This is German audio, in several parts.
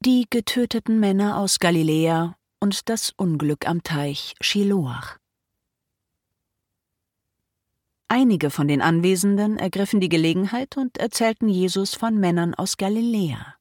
Die getöteten Männer aus Galiläa und das Unglück am Teich Schiloach. Einige von den Anwesenden ergriffen die Gelegenheit und erzählten Jesus von Männern aus Galiläa.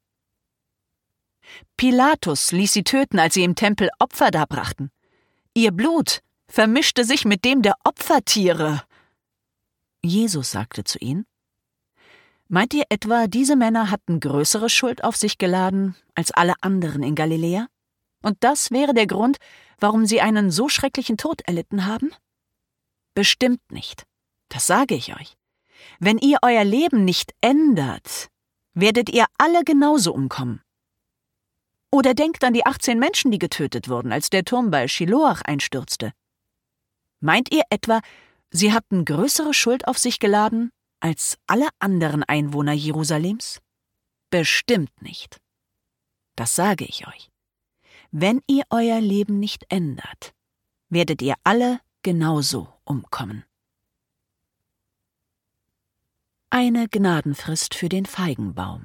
Pilatus ließ sie töten, als sie im Tempel Opfer darbrachten. Ihr Blut vermischte sich mit dem der Opfertiere. Jesus sagte zu ihnen: Meint ihr etwa, diese Männer hatten größere Schuld auf sich geladen als alle anderen in Galiläa? Und das wäre der Grund, warum sie einen so schrecklichen Tod erlitten haben? Bestimmt nicht. Das sage ich euch. Wenn ihr euer Leben nicht ändert, werdet ihr alle genauso umkommen. Oder denkt an die 18 Menschen, die getötet wurden, als der Turm bei Schiloach einstürzte. Meint ihr etwa, sie hatten größere Schuld auf sich geladen als alle anderen Einwohner Jerusalems? Bestimmt nicht. Das sage ich euch. Wenn ihr euer Leben nicht ändert, werdet ihr alle genauso umkommen. Eine Gnadenfrist für den Feigenbaum.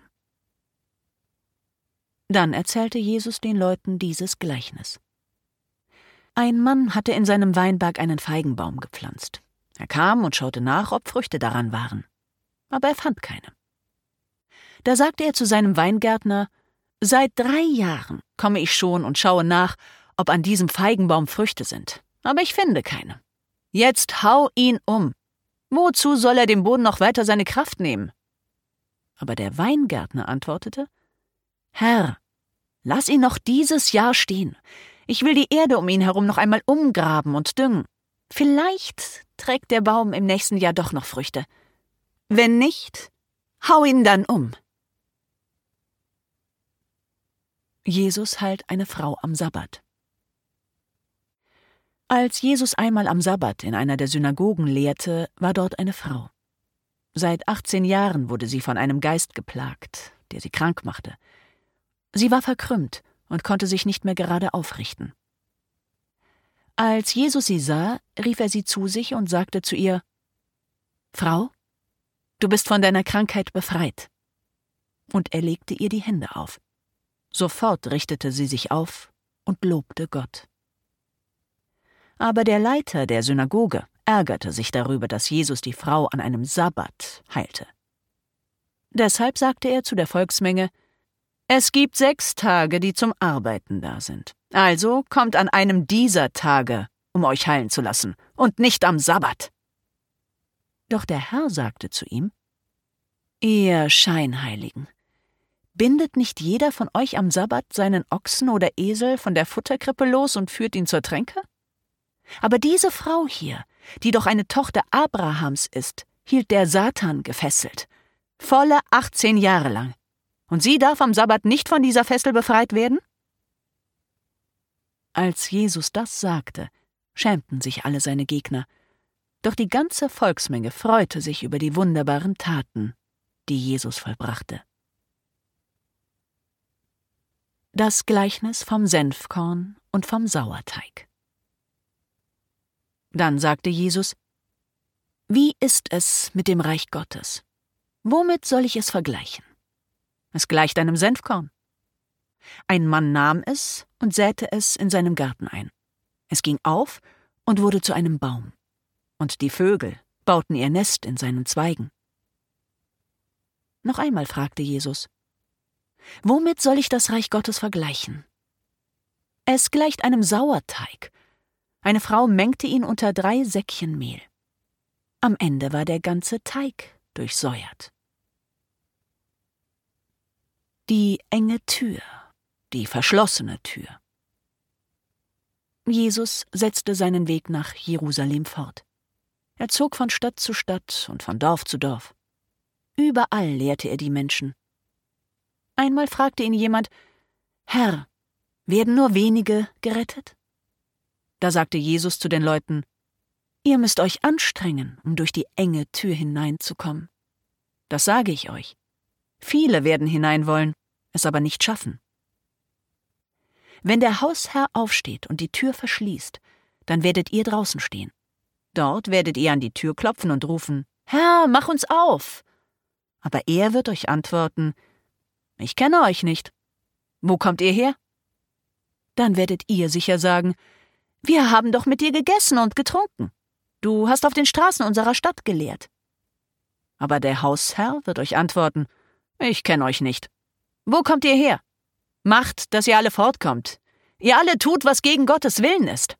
Dann erzählte Jesus den Leuten dieses Gleichnis. Ein Mann hatte in seinem Weinberg einen Feigenbaum gepflanzt. Er kam und schaute nach, ob Früchte daran waren. Aber er fand keine. Da sagte er zu seinem Weingärtner: Seit 3 Jahren komme ich schon und schaue nach, ob an diesem Feigenbaum Früchte sind. Aber ich finde keine. Jetzt hau ihn um. Wozu soll er dem Boden noch weiter seine Kraft nehmen? Aber der Weingärtner antwortete: Herr, lass ihn noch dieses Jahr stehen. Ich will die Erde um ihn herum noch einmal umgraben und düngen. Vielleicht trägt der Baum im nächsten Jahr doch noch Früchte. Wenn nicht, hau ihn dann um. Jesus heilt eine Frau am Sabbat. Als Jesus einmal am Sabbat in einer der Synagogen lehrte, war dort eine Frau. Seit 18 Jahren wurde sie von einem Geist geplagt, der sie krank machte. Sie war verkrümmt und konnte sich nicht mehr gerade aufrichten. Als Jesus sie sah, rief er sie zu sich und sagte zu ihr: Frau, du bist von deiner Krankheit befreit. Und er legte ihr die Hände auf. Sofort richtete sie sich auf und lobte Gott. Aber der Leiter der Synagoge ärgerte sich darüber, dass Jesus die Frau an einem Sabbat heilte. Deshalb sagte er zu der Volksmenge: Es gibt 6 Tage, die zum Arbeiten da sind. Also kommt an einem dieser Tage, um euch heilen zu lassen, und nicht am Sabbat. Doch der Herr sagte zu ihm: Ihr Scheinheiligen, bindet nicht jeder von euch am Sabbat seinen Ochsen oder Esel von der Futterkrippe los und führt ihn zur Tränke? Aber diese Frau hier, die doch eine Tochter Abrahams ist, hielt der Satan gefesselt, volle 18 Jahre lang. Und sie darf am Sabbat nicht von dieser Fessel befreit werden? Als Jesus das sagte, schämten sich alle seine Gegner. Doch die ganze Volksmenge freute sich über die wunderbaren Taten, die Jesus vollbrachte. Das Gleichnis vom Senfkorn und vom Sauerteig. Dann sagte Jesus: Wie ist es mit dem Reich Gottes? Womit soll ich es vergleichen? Es gleicht einem Senfkorn. Ein Mann nahm es und säte es in seinem Garten ein. Es ging auf und wurde zu einem Baum. Und die Vögel bauten ihr Nest in seinen Zweigen. Noch einmal fragte Jesus: Womit soll ich das Reich Gottes vergleichen? Es gleicht einem Sauerteig. Eine Frau mengte ihn unter 3 Säckchen Mehl. Am Ende war der ganze Teig durchsäuert. Die enge Tür, die verschlossene Tür. Jesus setzte seinen Weg nach Jerusalem fort. Er zog von Stadt zu Stadt und von Dorf zu Dorf. Überall lehrte er die Menschen. Einmal fragte ihn jemand: Herr, werden nur wenige gerettet? Da sagte Jesus zu den Leuten: Ihr müsst euch anstrengen, um durch die enge Tür hineinzukommen. Das sage ich euch. Viele werden hinein wollen, es aber nicht schaffen. Wenn der Hausherr aufsteht und die Tür verschließt, dann werdet ihr draußen stehen. Dort werdet ihr an die Tür klopfen und rufen: Herr, mach uns auf! Aber er wird euch antworten: Ich kenne euch nicht. Wo kommt ihr her? Dann werdet ihr sicher sagen, wir haben doch mit dir gegessen und getrunken. Du hast auf den Straßen unserer Stadt gelehrt. Aber der Hausherr wird euch antworten, ich kenne euch nicht. Wo kommt ihr her? Macht, dass ihr alle fortkommt. Ihr alle tut, was gegen Gottes Willen ist.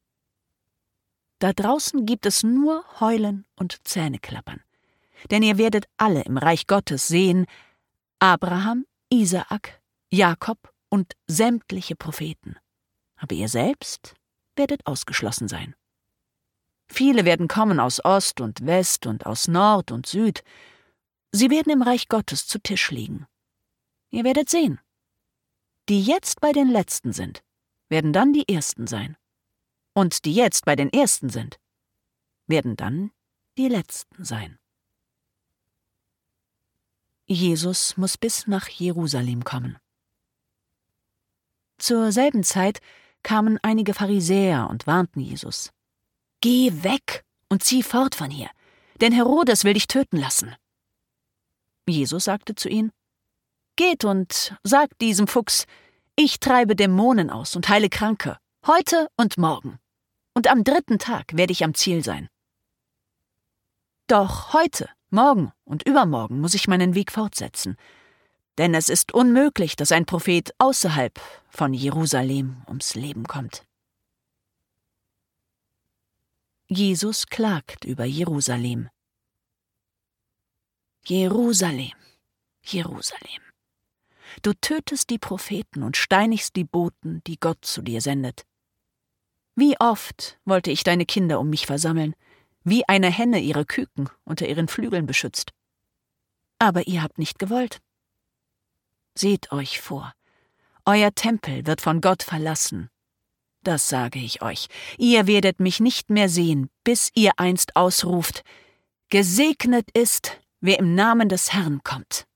Da draußen gibt es nur Heulen und Zähneklappern. Denn ihr werdet alle im Reich Gottes sehen, Abraham, Isaak, Jakob und sämtliche Propheten. Aber ihr selbst werdet ausgeschlossen sein. Viele werden kommen aus Ost und West und aus Nord und Süd. Sie werden im Reich Gottes zu Tisch liegen. Ihr werdet sehen. Die jetzt bei den Letzten sind, werden dann die Ersten sein. Und die jetzt bei den Ersten sind, werden dann die Letzten sein. Jesus muss bis nach Jerusalem kommen. Zur selben Zeit kamen einige Pharisäer und warnten Jesus. Geh weg und zieh fort von hier, denn Herodes will dich töten lassen. Jesus sagte zu ihnen, geht und sagt diesem Fuchs, ich treibe Dämonen aus und heile Kranke, heute und morgen. Und am 3. Tag werde ich am Ziel sein. Doch heute, morgen und übermorgen muss ich meinen Weg fortsetzen, denn es ist unmöglich, dass ein Prophet außerhalb von Jerusalem ums Leben kommt. Jesus klagt über Jerusalem. Jerusalem, Jerusalem. Du tötest die Propheten und steinigst die Boten, die Gott zu dir sendet. Wie oft wollte ich deine Kinder um mich versammeln, wie eine Henne ihre Küken unter ihren Flügeln beschützt. Aber ihr habt nicht gewollt. Seht euch vor, euer Tempel wird von Gott verlassen. Das sage ich euch, ihr werdet mich nicht mehr sehen, bis ihr einst ausruft, gesegnet ist, wer im Namen des Herrn kommt.